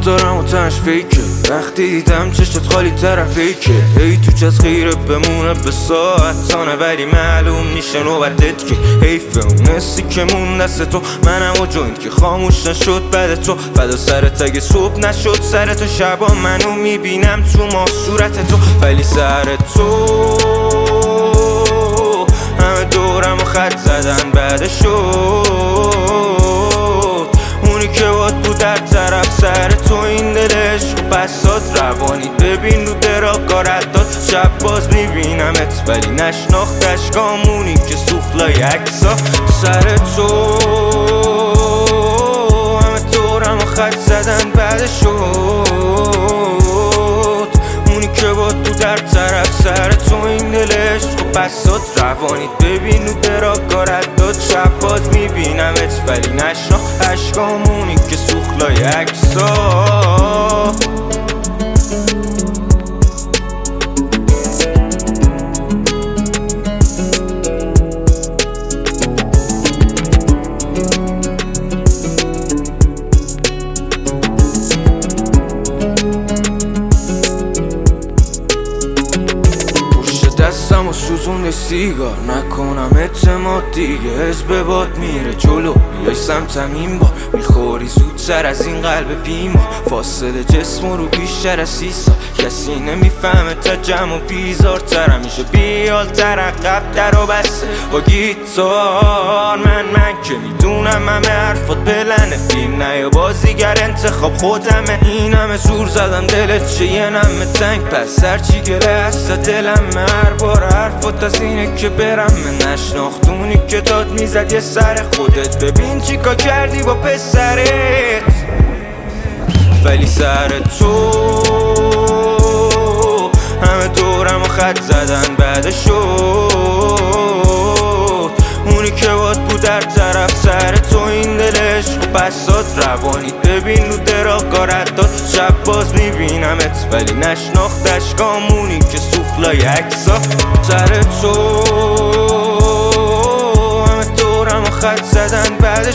دارم و تنش فیکه. وقتی دیدم چشت خالی طرفی که هی تو چست خیره بمونه به ساعتانه، ولی معلوم میشه نوبتت که حیفه. اون حسی که مون دست تو منم و جوینت که خاموش نشد بعد تو. فدا سرت اگه صبح نشد سر تو، شبا منو میبینم تو ما صورت تو. ولی سر تو همه دورم و خط زدن بعد شد. اونی که باد بود در طرف سر تو، این دل عشق بسات روانی ببین رو دراگارت داد. شب باز میبینمت ولی نشناختش گامونی که سوخلای عکسا. سر تو همه دورم و خط زدن بعد شد. اونی که باد بود در طرف سر تو، این دل عشق بسات روانی ببین رو دراگارت داد. شب باز میبینمت ولی نشناخت عشقامونی که سوخلای عکسا. دستم و سوزونده سیگار، نکنم اعتماد دیگه. حزب باد میره جلو، بیای سمتم این بار. میخوری زودتر از این قلب بیمار، فاصله جسم رو بیشتر از 30 سال. کسی نمیفهمه تا جمع و بیزارترم میشه، بیالتر عقب در و بسته با گیتار. من که میدونم همه حرفات بلنه، فیلم نه یا بازیگر انتخاب خودمه. این همه زور زدم دلت چه یه نمه تنگ، پس هرچی گله هست دلم هر بار حرفات از اینه که برم. من نشناختونی که داد میزد یه سر خودت، ببین چیکار کردی با پسرت. ولی سر تو همه دورم و خط زدن بعد شد. اونی که باد بود در طرف سر تو، این دل عشق بسات روانی ببین رو دراگارت داد. شب باز میبینمت ولی نشناخت عشقامونی که سوخلای عکسا. سر تو همه دورم و خط زدن بعد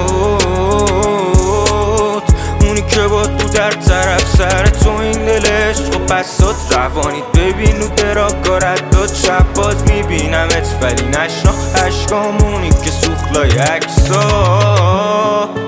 شد. اونی که باد بود در طرف سر تو، این دل عشق بسات روانی ببین رو دراگارت داد. شب باز میبینمت ولی نشناخت عشقامونی که سوخلای عکسا.